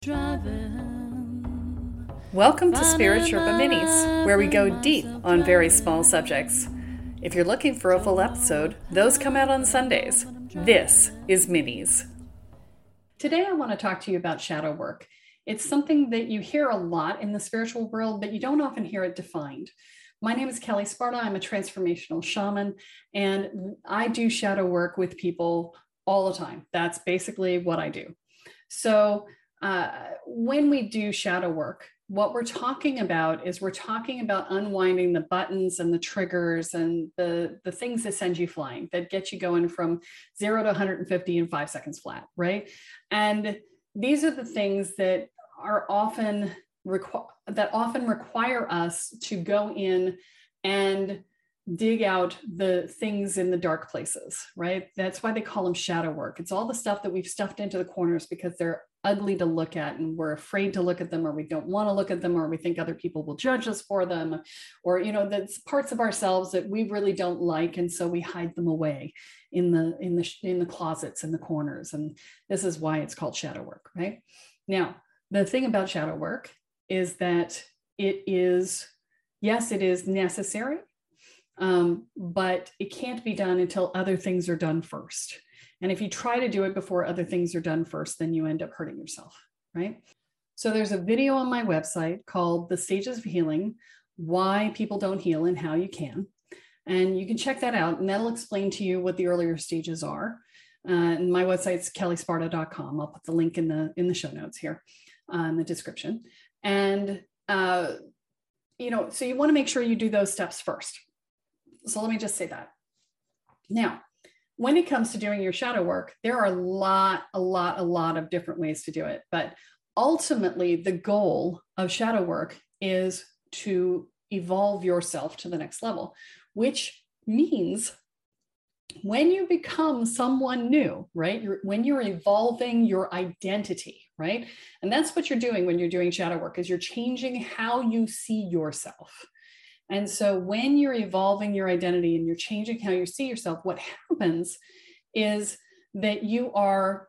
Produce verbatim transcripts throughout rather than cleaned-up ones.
Welcome to Spirit Sherpa Minis, where we go deep on very small subjects. If you're looking for a full episode, those come out on Sundays. This is Minis. Today I want to talk to you about shadow work. It's something that you hear a lot in the spiritual world, but you don't often hear it defined. My name is Kelly Sparta. I'm a transformational shaman, and I do shadow work with people all the time. That's basically what I do. So uh, when we do shadow work, what we're talking about is we're talking about unwinding the buttons and the triggers and the, the things that send you flying, that get you going from zero to one hundred fifty in five seconds flat, right? And these are the things that are often requ- that often require us to go in and dig out the things in the dark places, right? That's why they call them shadow work. It's all the stuff that we've stuffed into the corners because they're ugly to look at and we're afraid to look at them, or we don't want to look at them, or we think other people will judge us for them, or, you know, that's parts of ourselves that we really don't like. And so we hide them away in the, in the, in the closets, in the corners. And this is why it's called shadow work, right? Now, the thing about shadow work is that it is, yes, it is necessary, um, but it can't be done until other things are done first. And if you try to do it before other things are done first, then you end up hurting yourself, right? So there's a video on my website called The Stages of Healing, Why People Don't Heal and How You Can. And you can check that out, and that'll explain to you what the earlier stages are. Uh, and my website's kelly sparta dot com. I'll put the link in the, in the show notes here uh, in the description. And, uh, you know, so you want to make sure you do those steps first. So let me just say that. Now, when it comes to doing your shadow work, there are a lot, a lot, a lot of different ways to do it. But ultimately, the goal of shadow work is to evolve yourself to the next level, which means when you become someone new, right? You're, when you're evolving your identity, right? And that's what you're doing when you're doing shadow work, is you're changing how you see yourself. And so when you're evolving your identity and you're changing how you see yourself, what happens is that you are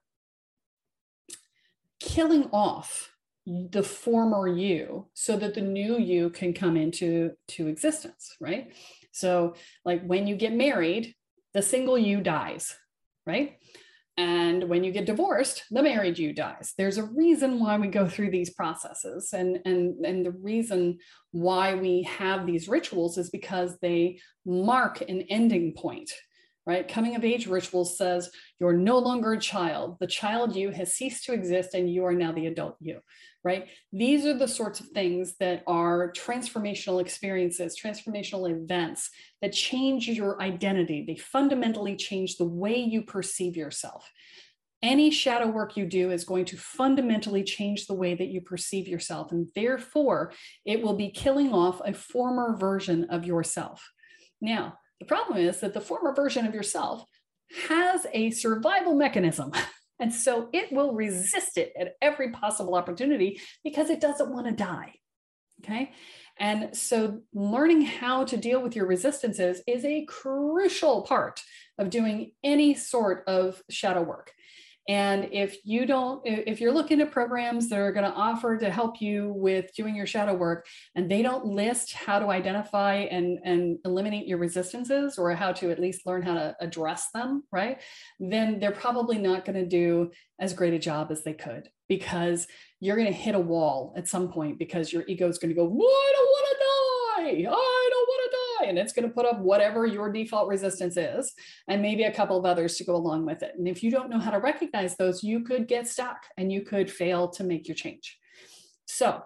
killing off the former you so that the new you can come into to existence, right? So like when you get married, the single you dies, right? And when you get divorced, the married you dies. There's a reason why we go through these processes. And, and, and the reason why we have these rituals is because they mark an ending point, right? Coming of age rituals says you're no longer a child. The child you has ceased to exist and you are now the adult you, right? These are the sorts of things that are transformational experiences, transformational events that change your identity. They fundamentally change the way you perceive yourself. Any shadow work you do is going to fundamentally change the way that you perceive yourself. And therefore, it will be killing off a former version of yourself. Now, the problem is that the former version of yourself has a survival mechanism. And so it will resist it at every possible opportunity because it doesn't want to die. Okay. And so learning how to deal with your resistances is a crucial part of doing any sort of shadow work. And if you don't, if you're looking at programs that are going to offer to help you with doing your shadow work, and they don't list how to identify and, and eliminate your resistances, or how to at least learn how to address them, right? Then they're probably not going to do as great a job as they could, because you're going to hit a wall at some point because your ego is going to go, well, I don't want to die. I don't want to die. And it's going to put up whatever your default resistance is, and maybe a couple of others to go along with it. And if you don't know how to recognize those, you could get stuck and you could fail to make your change. So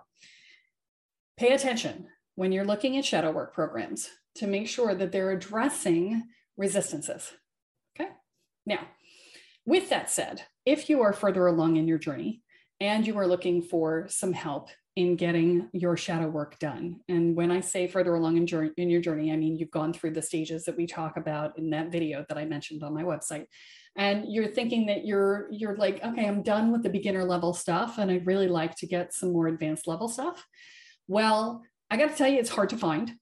pay attention when you're looking at shadow work programs to make sure that they're addressing resistances. Okay. Now, with that said, if you are further along in your journey and you are looking for some help in getting your shadow work done, and when I say further along in, journey, in your journey, I mean you've gone through the stages that we talk about in that video that I mentioned on my website, and you're thinking that you're you're like, okay, I'm done with the beginner level stuff and I'd really like to get some more advanced level stuff. Well, I got to tell you, it's hard to find.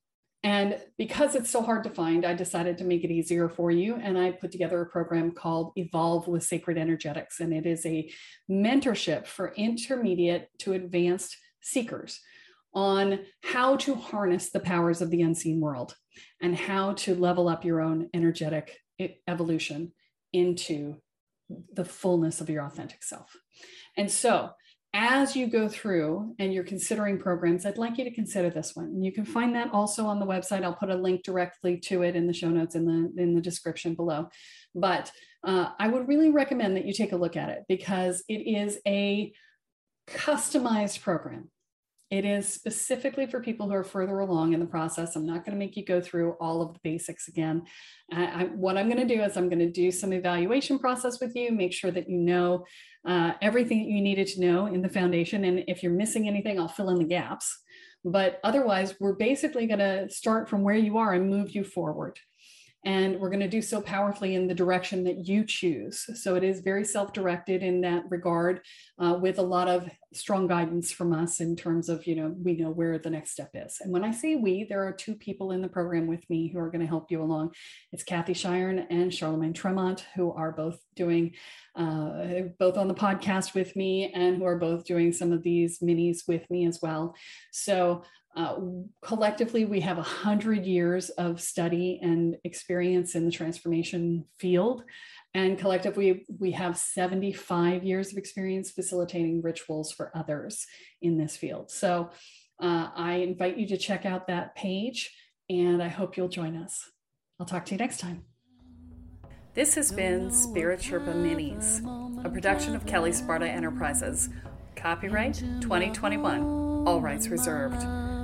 And because it's so hard to find, I decided to make it easier for you. And I put together a program called Evolve with Sacred Energetics. And it is a mentorship for intermediate to advanced seekers on how to harness the powers of the unseen world and how to level up your own energetic evolution into the fullness of your authentic self. And so, as you go through and you're considering programs, I'd like you to consider this one. You can find that also on the website. I'll put a link directly to it in the show notes in the in the description below. But uh, I would really recommend that you take a look at it because it is a customized program. It is specifically for people who are further along in the process. I'm not going to make you go through all of the basics again. I, I, what I'm going to do is I'm going to do some evaluation process with you, make sure that you know uh, everything that you needed to know in the foundation. And if you're missing anything, I'll fill in the gaps. But otherwise, we're basically going to start from where you are and move you forward. And we're going to do so powerfully in the direction that you choose. So it is very self-directed in that regard, uh, with a lot of strong guidance from us in terms of, you know, we know where the next step is. And when I say we, there are two people in the program with me who are going to help you along. It's Kathy Shiren and Charlemagne Tremont, who are both doing, uh, both on the podcast with me and who are both doing some of these minis with me as well. So Uh, collectively, we have one hundred years of study and experience in the transformation field. And collectively, we have seventy-five years of experience facilitating rituals for others in this field. So uh, I invite you to check out that page, and I hope you'll join us. I'll talk to you next time. This has been Spirit Sherpa Minis, a production of Kelly Sparta Enterprises. Copyright twenty twenty-one. All rights reserved.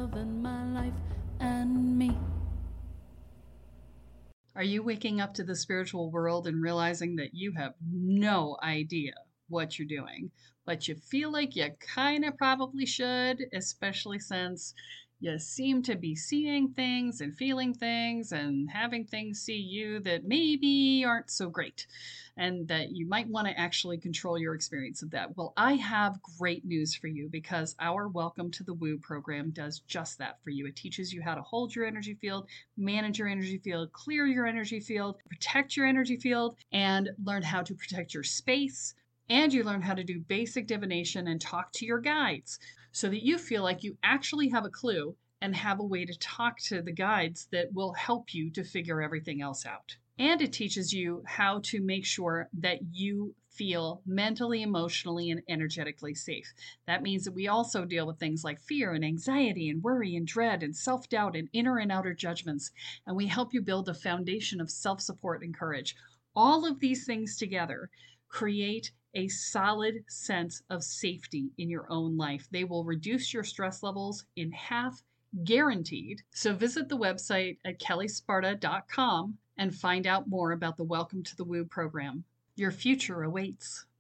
Are you waking up to the spiritual world and realizing that you have no idea what you're doing, but you feel like you kind of probably should, especially since you seem to be seeing things and feeling things and having things see you that maybe aren't so great, and that you might want to actually control your experience of that? Well, I have great news for you, because our Welcome to the Woo program does just that for you. It teaches you how to hold your energy field, manage your energy field, clear your energy field, protect your energy field, and learn how to protect your space. And you learn how to do basic divination and talk to your guides, so that you feel like you actually have a clue and have a way to talk to the guides that will help you to figure everything else out. And it teaches you how to make sure that you feel mentally, emotionally, and energetically safe. That means that we also deal with things like fear and anxiety and worry and dread and self-doubt and inner and outer judgments. And we help you build a foundation of self-support and courage. All of these things together create a solid sense of safety in your own life. They will reduce your stress levels in half, guaranteed. So visit the website at kelly sparta dot com and find out more about the Welcome to the Woo program. Your future awaits.